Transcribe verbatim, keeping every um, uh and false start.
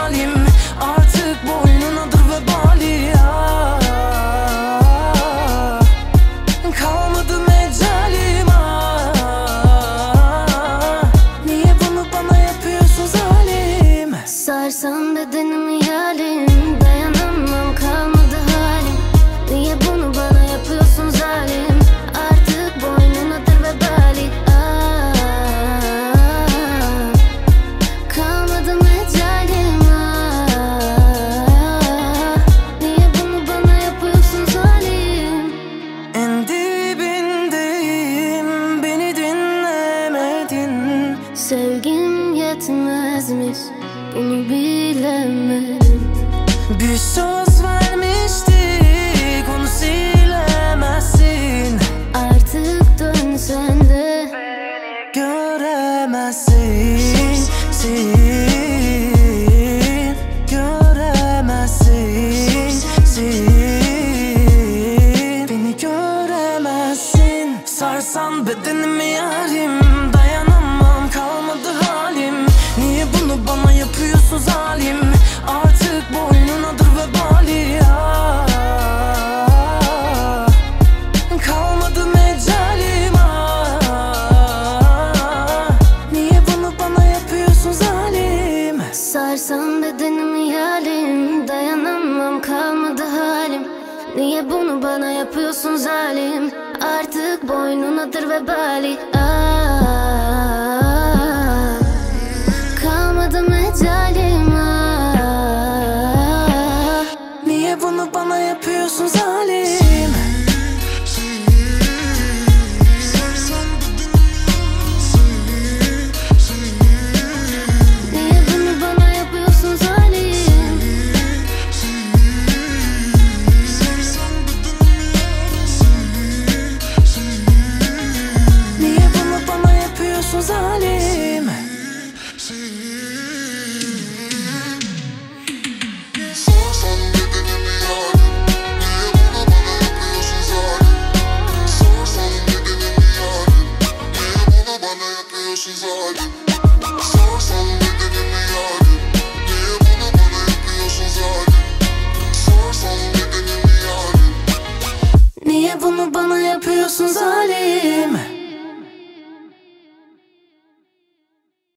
zalim. Artık boynunadır vebali. Ah, kalmadı mecalim. Ah, niye bunu bana yapıyorsun zalim? Sarsan bedenimi yarim, dayanamam kalmadı halim. Niye bunu bana yapıyorsun zalim? Artık boynunadır vebali. Ah, kalmadı mecalim. Ah, niye bunu bana yapıyorsun zalim? En dibindeyim, beni dinlemedin. Sevgim yetmezmiş, bunu bilemedim. Bir söz vermiştik, onu silemezsin. Artık dönsen de Göremezsin, sin, göremezsin, sin, beni göremezsin. Sarsan bedenimi yarim, dayanamam kalmadı halim. Niye bunu bana yapıyorsun zalim? Artık boynunadır vebali. Ah, kalmadı mecalim. Ah, niye bunu bana yapıyorsun zalim? sarsan bedenimi yarim, dayanamam kalmadı halim. Niye bunu bana yapıyorsun zalim? Artık boynunadır vebali. Ah, kalmadı mecalim. Ah, Niye bunu bana yapıyorsun zalim? niye bunu bana yapıyorsun zalim? Niye bunu bana yapıyorsun zalim? Sarsan bedenimi yarim, niye bunu bana yapıyorsun zalim? Sarsan bedenimi yarim, niye bunu bana yapıyorsun zalim? Sarsan bedenimi yarim, niye bunu bana yapıyorsun zalim? Sarsan bedenimi yarim. Niye bunu bana yapıyorsun zalim?